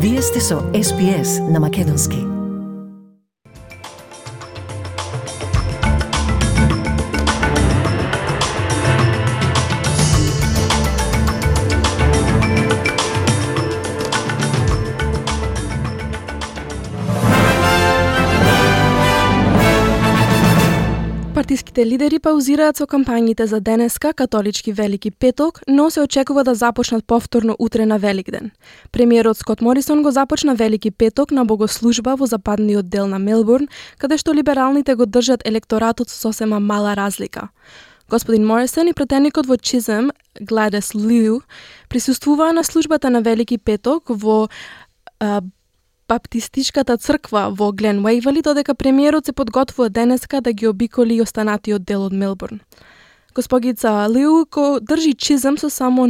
Вие сте со SPS на Македонски. Партиските лидери паузираат со кампањите за денеска, католички Велики петок, но се очекува да започнат повторно утре на Великден. Премиерот Скот Морисон го започна Велики петок на богослужба во западниот дел на Мелбурн, каде што либералните го држат електоратот со сосема мала разлика. Господин Морисон и пратеникот во Чизъм, Гладис Лиу, присуствуваа на службата на Велики петок во Баптистичката црква во Глен Уейвали, додека премиерот се подготвува денеска да ги обиколи останатиот дел од Мелбурн. Госпогица Лиу го држи Чизъм со само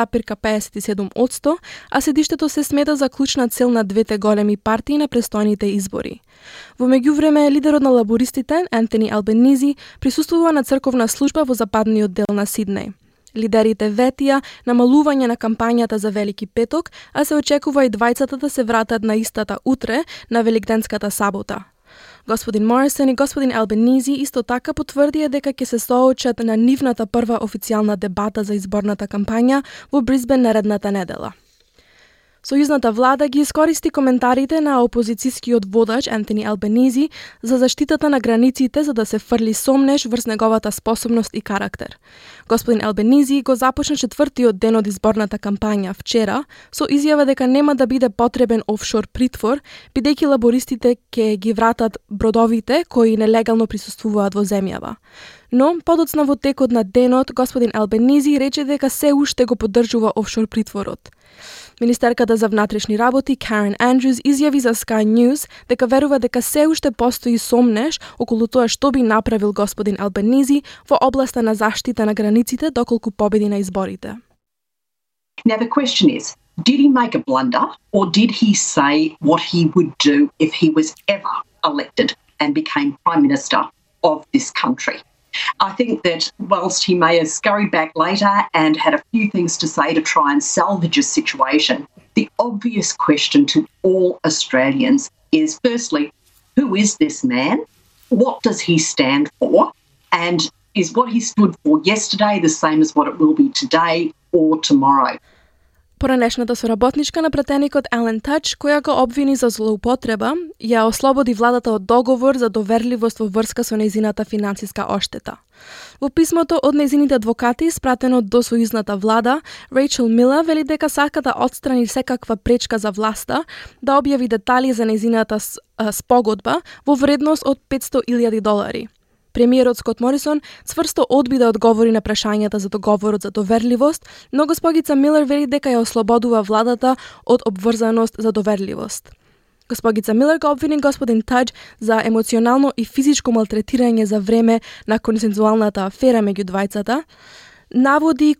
0,57%, а седиштето се смета за клучна цел на двете големи партии на престојните избори. Во меѓувреме, лидерот на лабористите, Антони Албенизи, присуствува на црковна служба во западниот дел на Сиднеј. Лидерите ветија намалување на кампањата за Велики петок, а се очекува и двајцата да се вратат на истата утре на Великденската сабота. Господин Морисон и господин Албенизи исто така потврдија дека ќе се соочат на нивната прва официјална дебата за изборната кампања во Брисбен наредната недела. Сојузната влада ги искористи коментарите на опозицијскиот водач Антони Албенизи за заштитата на границите за да се фрли сомнеш врз неговата способност и карактер. Господин Албенизи го започна четвртиот ден од изборната кампања вчера со изјава дека нема да биде потребен офшор притвор, бидејќи лабористите ќе ги вратат бродовите кои нелегално присуствуваат во земјава. Но, подоцна во текот на денот, господин Албенизи рече дека се уште го поддржува офшор притворот. Министерката за внатрешни работи Карен Андрюс изјави за Sky News дека верува дека се уште постои сомнеш околу тоа што би направил господин Албенизи во областа на заштита на границите доколку победи на изборите. Now the question is, did he make a blunder or did he say what he would do if he was ever elected and became Prime Minister of this country? I think that whilst he may have scurried back later and had a few things to say to try and salvage a situation, the obvious question to all Australians is, firstly, who is this man? What does he stand for? And is what he stood for yesterday the same as what it will be today or tomorrow? Поранешната соработничка на пратеникот Елен Тач, која го обвини за злоупотреба, ја ослободи владата од договор за доверливост во врска со нејзината финансиска оштета. Во писмото од нејзините адвокати, испратено до сојузната влада, Рейчел Мила вели дека сака да отстрани секаква пречка за власта, да објави детали за нејзината спогодба во вредност од $500,000. Премиерот Скот Морисон цврсто одби да одговори на прашањата за договорот за доверливост, но госпогица Милер вели дека ја ослободува владата од обврзаност за доверливост. Госпогица Милер го обвини господин Тадж за емоционално и физичко малтретирање за време на консензуалната афера меѓу двајцата, наводи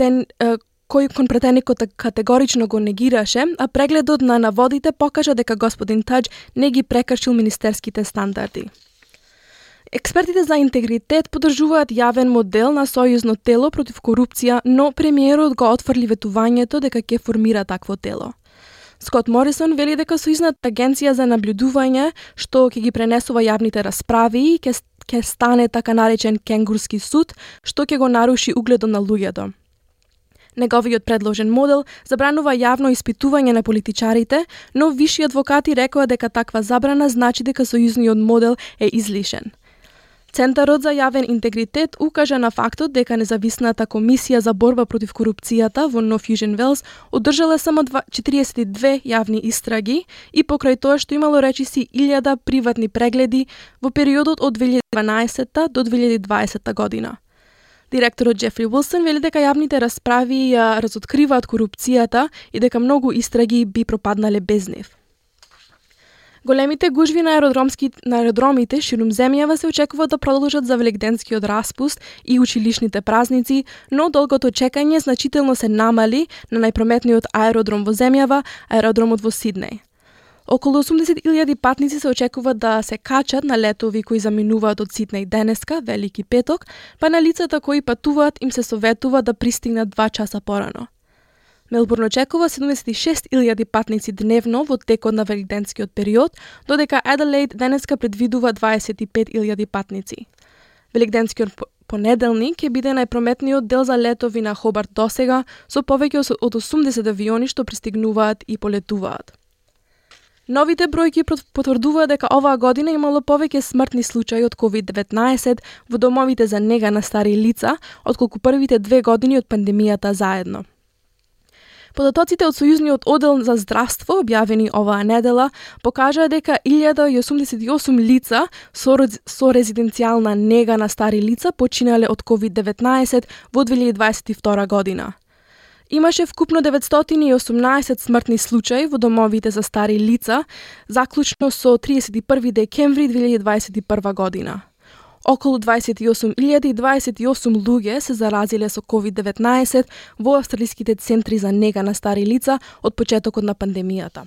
кој кон пратеникот категорично го негираше, а прегледот на наводите покажа дека господин Тадж не ги прекршил министерските стандарди. Експертите за интегритет поддржуваат јавен модел на сојузно тело против корупција, но премиерот го отфрли ветувањето дека ќе формира такво тело. Скот Морисон вели дека сојузната агенција за наблюдување, што ќе ги пренесува јавните расправи, ќе стане така наречен кенгурски суд, што ќе го наруши угледот на луѓето. Неговиот предложен модел забранува јавно испитување на политичарите, но виши адвокати рекоа дека таква забрана значи дека сојузниот модел е излишен. Центарот за јавен интегритет укажа на фактот дека независната комисија за борба против корупцијата во Нов Јужен Велс одржала само 42 јавни истраги и покрај тоа што имало речиси 1000 приватни прегледи во периодот од 2012 до 2020 година. Директорот Джефри Уилсон вели дека јавните расправи ја разоткриваат корупцијата и дека многу истраги би пропаднале без нив. Големите гужви на аеродромите ширум земјава се очекува да продолжат за великденскиот распуст и училишните празници, но долгото чекање значително се намали на најпрометниот аеродром во земјава, аеродромот во Сиднеј. Околу 80,000 патници се очекува да се качат на летови кои заминуваат од Сиднеј денеска, Велики петок, па на лицата кои патуваат им се советува да пристигнат 2 часа порано. Мелбурн очекува 76.000 патници дневно во текот на великденскиот период, додека Аделаид денеска предвидува 25.000 патници. Великденскиот понеделник ќе биде најпрометниот дел за летови на Хобарт досега, со повеќе од 80 авиони што пристигнуваат и полетуваат. Новите бројки потврдуваат дека оваа година имало повеќе смртни случаи од COVID-19 во домовите за нега на стари лица, отколку првите 2 години од пандемијата заедно. Податоците од Сојузниот оддел за здравство, објавени оваа недела, покажаа дека 1088 лица со резиденцијална нега на стари лица починале од COVID-19 во 2022 година. Имаше вкупно 918 смртни случаи во домовите за стари лица, заклучно со 31 декември 2021 година. Околу 28.028 луѓе се заразиле со COVID-19 во австралиските центри за нега на стари лица од почетокот на пандемијата.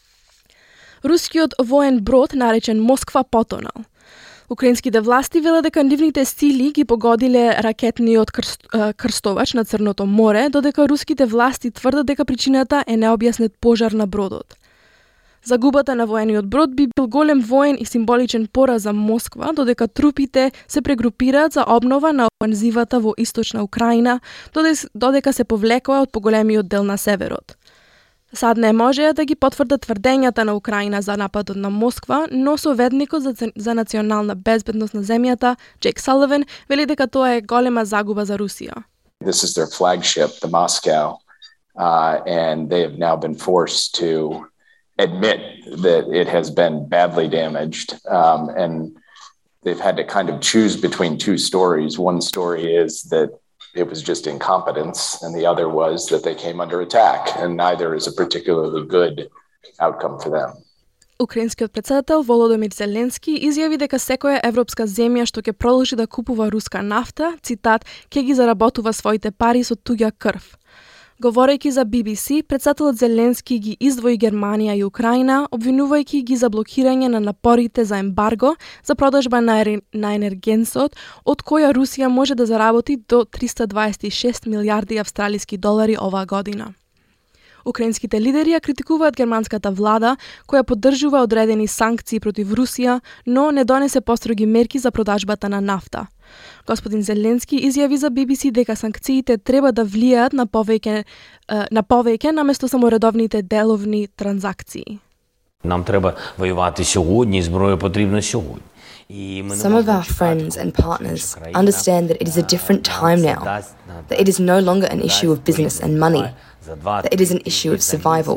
Рускиот воен брод, наречен Москва, потонал. Украинските власти велат дека нивните сили ги погодиле ракетниот крстовач на Црното море, додека руските власти тврдат дека причината е необјаснет пожар на бродот. Загубата на воениот брод би бил голем воен и символичен пораз за Москва, додека трупите се прегрупираат за обнова на офанзивата во источна Украина, додека се повлекоа од поголемиот дел на северот. Сад не можеа да ги потврдат тврдењата на Украина за нападот на Москва, но советникот за национална безбедност на земјата, Джейк Саливан, вели дека тоа е голема загуба за Русија. This is their flagship, the Moscow, and they have now been forced to admit that it has been badly damaged, and they've had to kind of choose between two stories. One story is that it was just incompetence, and the other was that they came under attack, and neither is a particularly good outcome for them. Украинскиот председател Володомир Зеленски изјави дека секоја европска земја што ќе продолжи да купува руска нафта, цитат, ќе ги заработува своите пари со туѓа крв. Говорејќи за BBC, председателот Зеленски ги издвои Германија и Украина, обвинувајќи ги за блокирање на напорите за ембарго за продажба на енергенсот, од која Русија може да заработи до 326 милиарди австралиски долари оваа година. Украинските лидери ја критикуваат германската влада, која поддржува одредени санкции против Русија, но не донесе построги мерки за продажбата на нафта. Господин Зеленски изјави за BBC дека санкциите треба да влијаат на повеќе наместо само редовните деловни транзакции. Нам треба воювати сьогодні, зброя потрібна сьогодні. Some of our friends and partners understand that it is a different time now, that it is no longer an issue of business and money, that it is an issue of survival.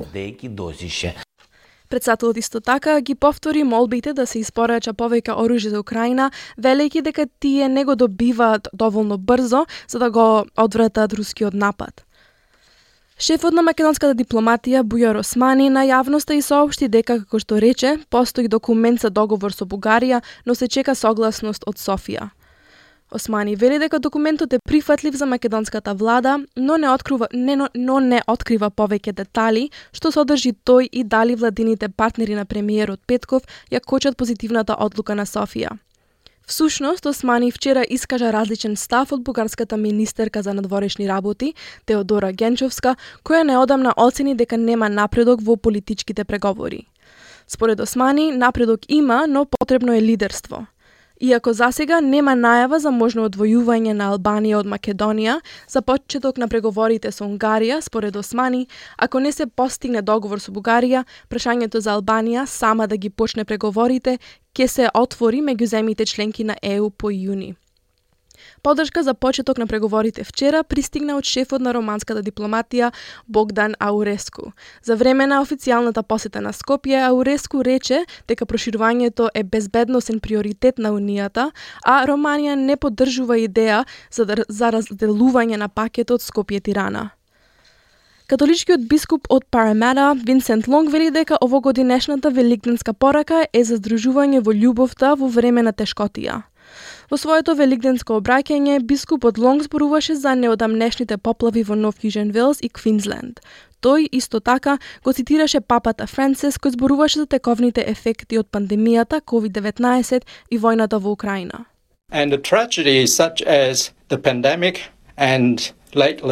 Председателот исто така ги повтори молбите да се испорача повеќе оружје за Украина, велејќи дека тие не го добиваат доволно брзо за да го одвратат рускиот напад. Шефот на македонската дипломатија Бујар Османи на јавноста и соопшти дека, како што рече, постои документ за договор со Бугарија, но се чека согласност од Софија. Османи вели дека документот е прифатлив за македонската влада, но не открива повеќе детали што содржи тој и дали владините партнери на премиерот Петков ја кочат позитивната одлука на Софија. Всушност, Османи вчера искажа различен став од бугарската министерка за надворешни работи, Теодора Генчовска, која неодамна оцени дека нема напредок во политичките преговори. Според Османи, напредок има, но потребно е лидерство. Иако засега нема најава за можно одвојување на Албанија од Македонија, за почеток на преговорите со Унгарија, според Османи, ако не се постигне договор со Бугарија, прашањето за Албанија сама да ги почне преговорите ќе се отвори меѓу земјите членки на ЕУ по јуни. Поддршка за почеток на преговорите вчера пристигна од шефот на романската дипломатија Богдан Ауреску. За време на официјалната посета на Скопје, Ауреску рече дека проширувањето е безбедносен приоритет на Унијата, а Романија не поддржува идеја за разделување на пакетот Скопје-Тирана. Католичкиот бискуп од Парамата, Винсент Лонг, вели дека овогодинешната великденска порака е за здружување во љубовта во време на тешкотија. Во своето великденско обраќање, бискупот Лонг зборуваше за неодамнешните поплави во Нов Јужен Велс и Квинсленд. Тој исто така го цитираше папата Франсис, кој зборуваше за тековните ефекти од пандемијата COVID-19 и војната во Украина. And a tragedy such as the pandemic and lately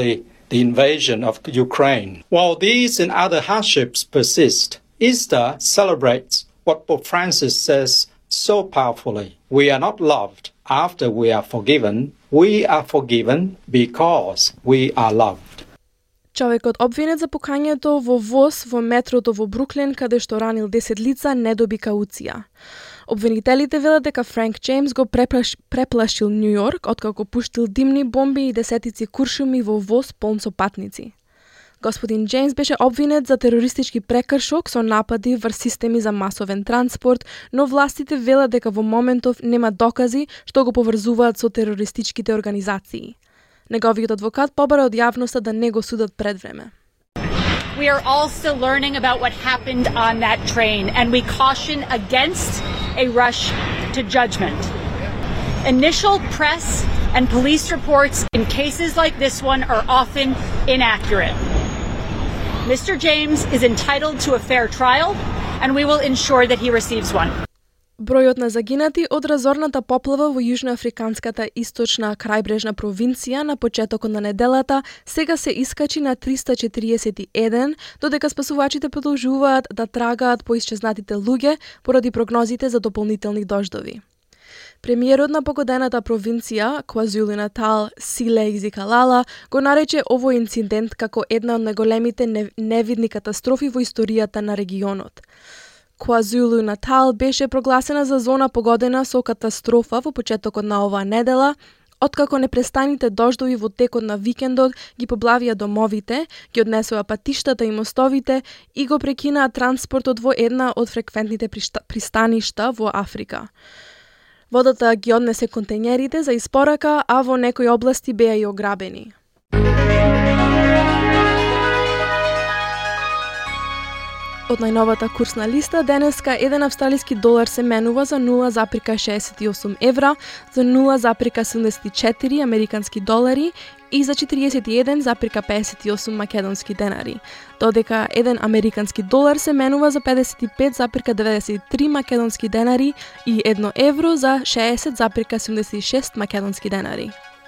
the invasion of Ukraine. While these and other hardships persist, Easter celebrates what Pope Francis says so powerfully. We are not loved after we are forgiven. We are forgiven because we are loved. Човекот обвинет за пукањето во воз во метрото во Бруклин, каде што ранил 10 лица, не доби кауција. Обвинителите велат дека Франк Джеймс го преплашил Нью Йорк откако пуштил димни бомби и десетици куршуми во воз полн со патници. Господин Джеймс беше обвинет за терористички прекршок со напади врз системи за масовен транспорт, но властите велат дека во моментов нема докази што го поврзуваат со терористичките организации. Неговиот адвокат побара од јавноста да не го судат пред време. We are all still learning about what happened on that train, and we caution against a rush to judgment. Initial press and police reports in cases like this one are often inaccurate. Mr. James is entitled to a fair trial, and we will ensure that he receives one. Бројот на загинати од разорната поплава во Јужноафриканската источна крајбрежна провинција на почетокот на неделата сега се искачи на 341, додека спасувачите продолжуваат да трагаат по исчезнатите луѓе поради прогнозите за дополнителни дождови. Премиерот на погодената провинција, KwaZulu-Natal, Sile Zikalala, го нарече овој инцидент како една од најголемите невидни катастрофи во историјата на регионот. KwaZulu-Natal беше прогласена за зона погодена со катастрофа во почетокот на оваа недела, откако непрестаните дождови во текот на викендот ги поблавија домовите, ги однесоа патиштата и мостовите и го прекинаа транспортот во една од фреквентните пристаништа во Африка. Водата ги однесе контејнерите за испорака, а во некои области беа и ограбени. Од најновата курсна листа, денеска еден австралиски долар се менува за 0,68 евра, за 0,74 американски долари и за 41,58 македонски денари, додека еден американски долар се менува за 55,93 македонски денари и 1 евро за 60,76 македонски денари.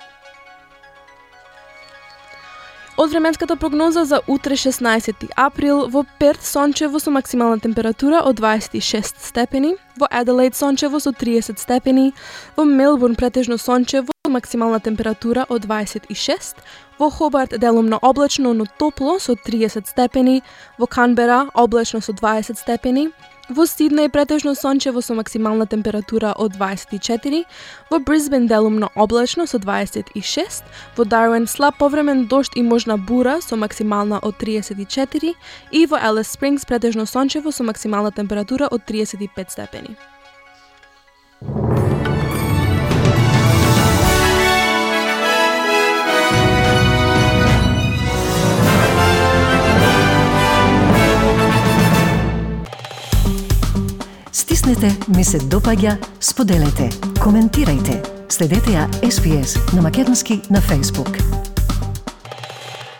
Од временската прогноза за утре 16 април, во Перт сончево со максимална температура од 26 степени, во Аделаид сончево со 30 степени, во Мелбурн претежно сончево со максимална температура од 26, во Хобарт делумно облачно, но топло со 30 степени, во Канбера облачно со 20 степени, во Сиднеј претежно сончево со максимална температура од 24, во Брисбен делумно облачно со 26, во Дарвин слаб повремен дожд и можна бура со максимална од 34 и во Алис Спрингс претежно сончево со максимална температура од 35 степени. Стиснете, ми се допаѓа, споделете, коментирајте. Следете ја SPS на Македонски на Facebook.